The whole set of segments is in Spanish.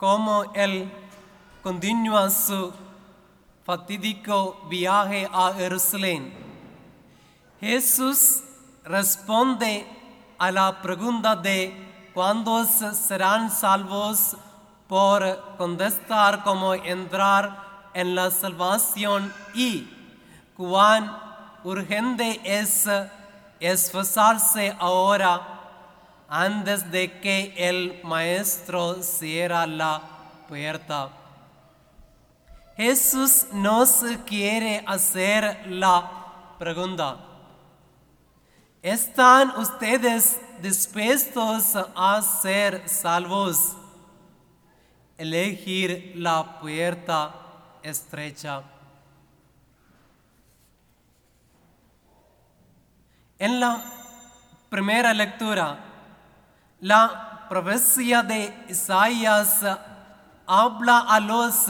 como Él continúa su fatídico viaje a Jerusalén. Jesús responde a la pregunta de cuántos serán salvos por contestar cómo entrar en la salvación y cuán urgente es esforzarse ahora antes de que el Maestro cierre la puerta. Jesús nos quiere hacer la pregunta: ¿están ustedes dispuestos a ser salvos? Elegir la puerta estrecha. En la primera lectura, la profecía de Isaías habla a los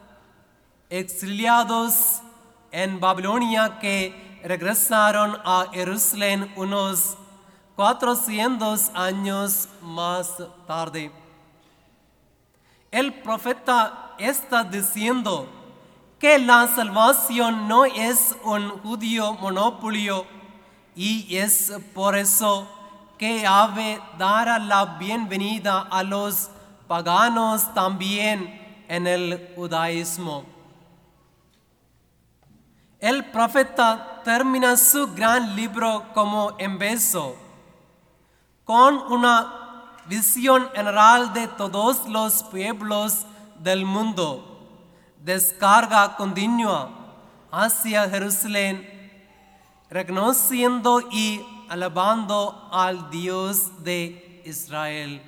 exiliados en Babilonia que regresaron a Jerusalén unos 400 años más tarde. El profeta está diciendo que la salvación no es un judío monopolio y es por eso que Yahvé dará la bienvenida a los paganos también en el judaísmo. El profeta termina su gran libro como empezó, con una visión general de todos los pueblos del mundo, descarga continua hacia Jerusalén, reconociendo y alabando al Dios de Israel.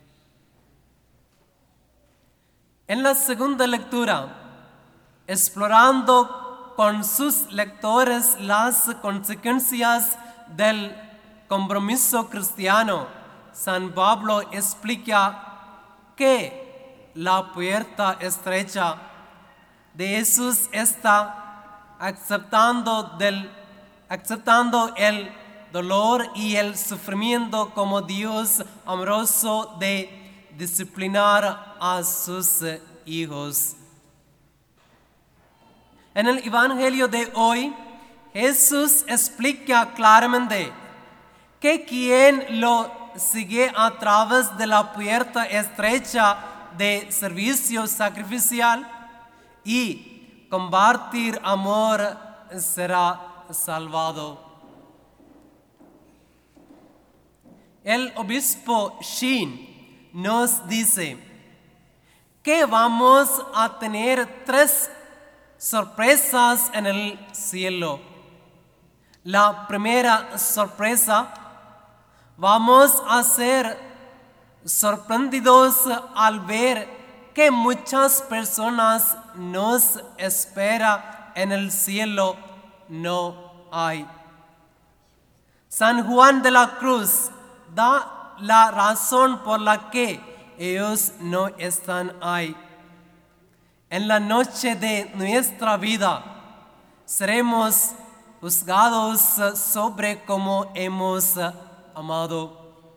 En la segunda lectura, explorando con sus lectores las consecuencias del compromiso cristiano, San Pablo explica que la puerta estrecha de Jesús está aceptando el dolor y el sufrimiento como Dios amoroso de disciplinar a sus hijos. En el Evangelio de hoy, Jesús explica claramente que quien lo sigue a través de la puerta estrecha de servicio sacrificial y compartir amor será salvado. El obispo Sheen nos dice que vamos a tener 3 sorpresas en el cielo. La primera sorpresa: vamos a ser sorprendidos al ver que muchas personas nos esperan en el cielo. No hay. San Juan de la Cruz da la razón por la que ellos no están ahí. En la noche de nuestra vida seremos juzgados sobre cómo hemos amado.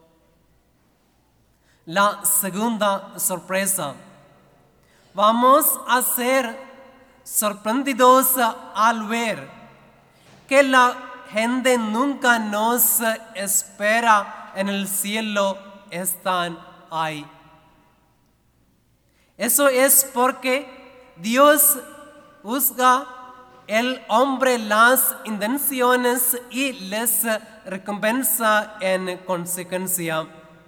La segunda sorpresa: vamos a ser sorprendidos al ver que la gente nunca nos espera en el cielo, están ahí. Eso es porque Dios juzga el hombre las intenciones y les recompensa en consecuencia.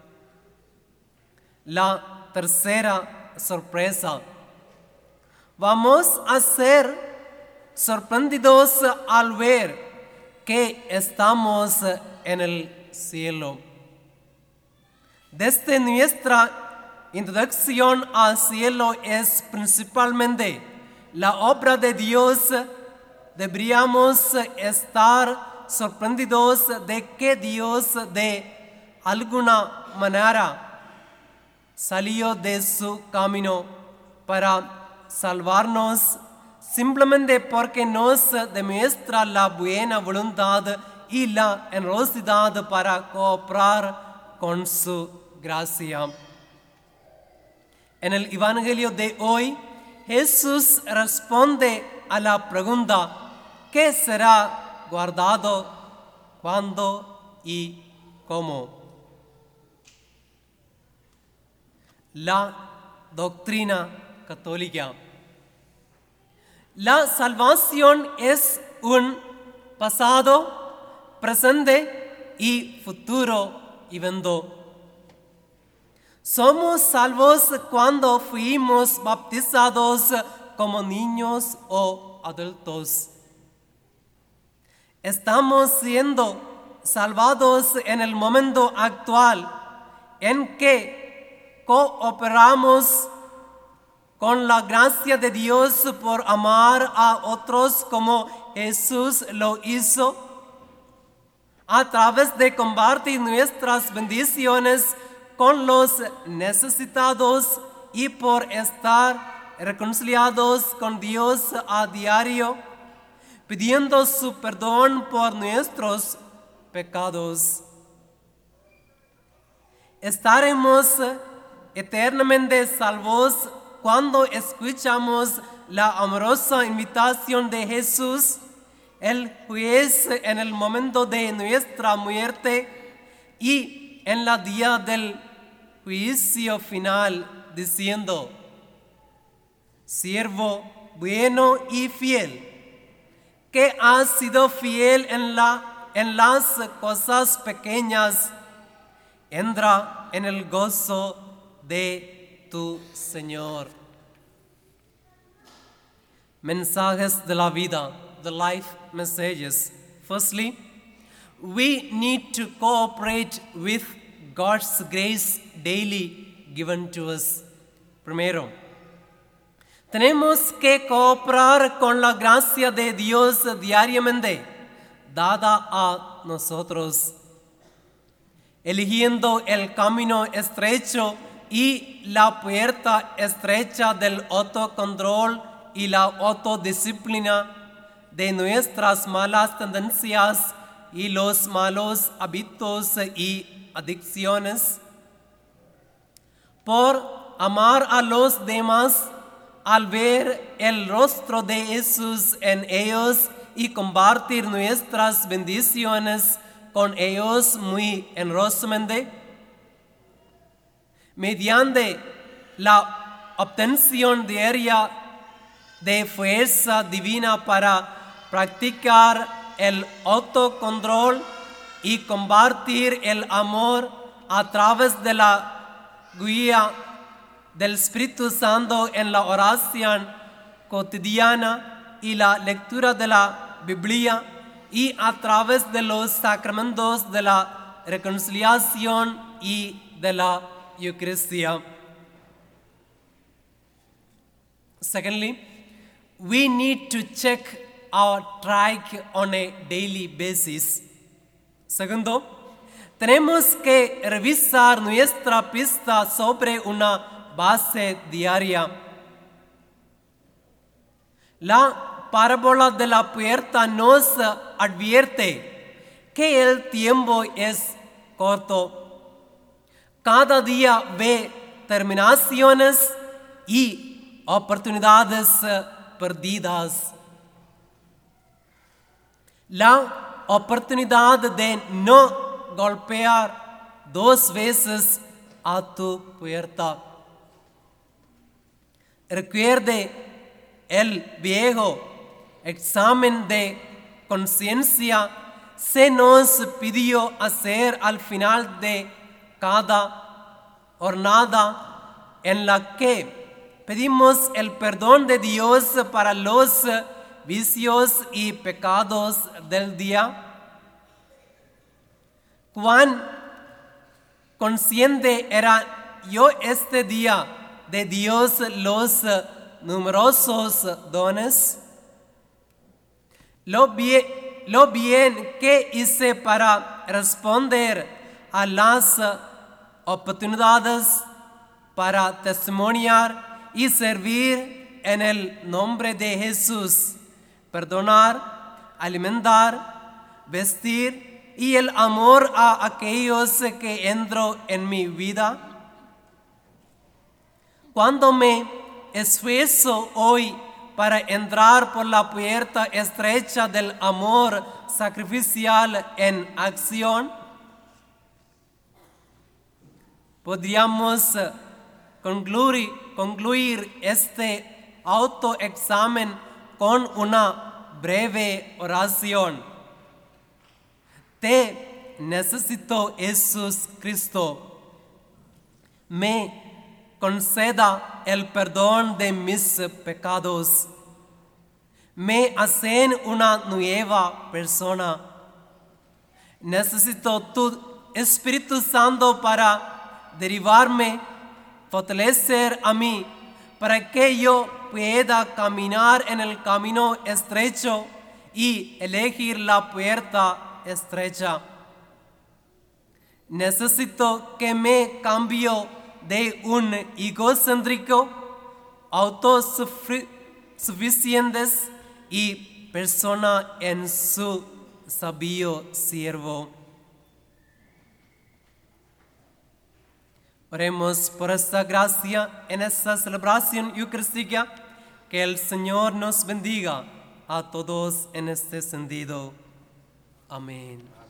La tercera sorpresa: vamos a ser sorprendidos al ver que estamos en el cielo. Desde nuestra introducción al cielo es principalmente la obra de Dios. Deberíamos estar sorprendidos de que Dios de alguna manera salió de su camino para salvarnos, simplemente porque nos demuestra la buena voluntad y la generosidad para cooperar con su gracia. En el Evangelio de hoy, Jesús responde a la pregunta, ¿qué será guardado, cuándo y cómo? La doctrina católica. La salvación es un pasado, presente y futuro evento. Somos salvos cuando fuimos bautizados como niños o adultos. Estamos siendo salvados en el momento actual en que cooperamos con la gracia de Dios por amar a otros como Jesús lo hizo, a través de compartir nuestras bendiciones con los necesitados y por estar reconciliados con Dios a diario, pidiendo su perdón por nuestros pecados. Estaremos eternamente salvos cuando escuchamos la amorosa invitación de Jesús, el juez, en el momento de nuestra muerte y en el día del juicio final, diciendo: siervo bueno y fiel, que has sido fiel en las cosas pequeñas, entra en el gozo de tu Señor. Mensajes de la vida, the life messages. Firstly, we need to cooperate with God's grace daily given to us. Primero, tenemos que cooperar con la gracia de Dios diariamente, dada a nosotros, eligiendo el camino estrecho y la puerta estrecha del autocontrol y la autodisciplina de nuestras malas tendencias y los malos hábitos y adicciones. Por amar a los demás, al ver el rostro de Jesús en ellos y compartir nuestras bendiciones con ellos muy generosamente, mediante la obtención diaria de fuerza divina para practicar el autocontrol y compartir el amor a través de la guía del Espíritu Santo en la oración cotidiana y la lectura de la Biblia y a través de los sacramentos de la reconciliación y de la Eucaristía. Secondly, we need to check our track on a daily basis. Segundo, tenemos que revisar nuestra pista sobre una base diaria. La parábola de la puerta nos advierte que el tiempo es corto. Cada día ve terminaciones y oportunidades perdidas. La oportunidad de no golpear dos veces a tu puerta. Recuerde el viejo examen de conciencia se nos pidió hacer al final de cada jornada en la que pedimos el perdón de Dios para los vicios y pecados del día. ¿Cuán consciente era yo este día de Dios los numerosos dones? Lo bien que hice para responder a las oportunidades para testimoniar y servir en el nombre de Jesús, perdonar, alimentar, vestir y el amor a aquellos que entran en mi vida. Cuando me esfuerzo hoy para entrar por la puerta estrecha del amor sacrificial en acción, podríamos concluir este autoexamen con una breve oración. Te necesito, Jesús Cristo. Me conceda el perdón de mis pecados. Me hacen una nueva persona. Necesito tu Espíritu Santo para derivarme, fortalecer a mí, para que yo pueda caminar en el camino estrecho y elegir la puerta estrecha. Necesito que me cambie de un egocéntrico, autosuficientes y persona en su sabio siervo. Oremos por esta gracia en esta celebración eucarística. Que el Señor nos bendiga a todos en este sentido. Amén.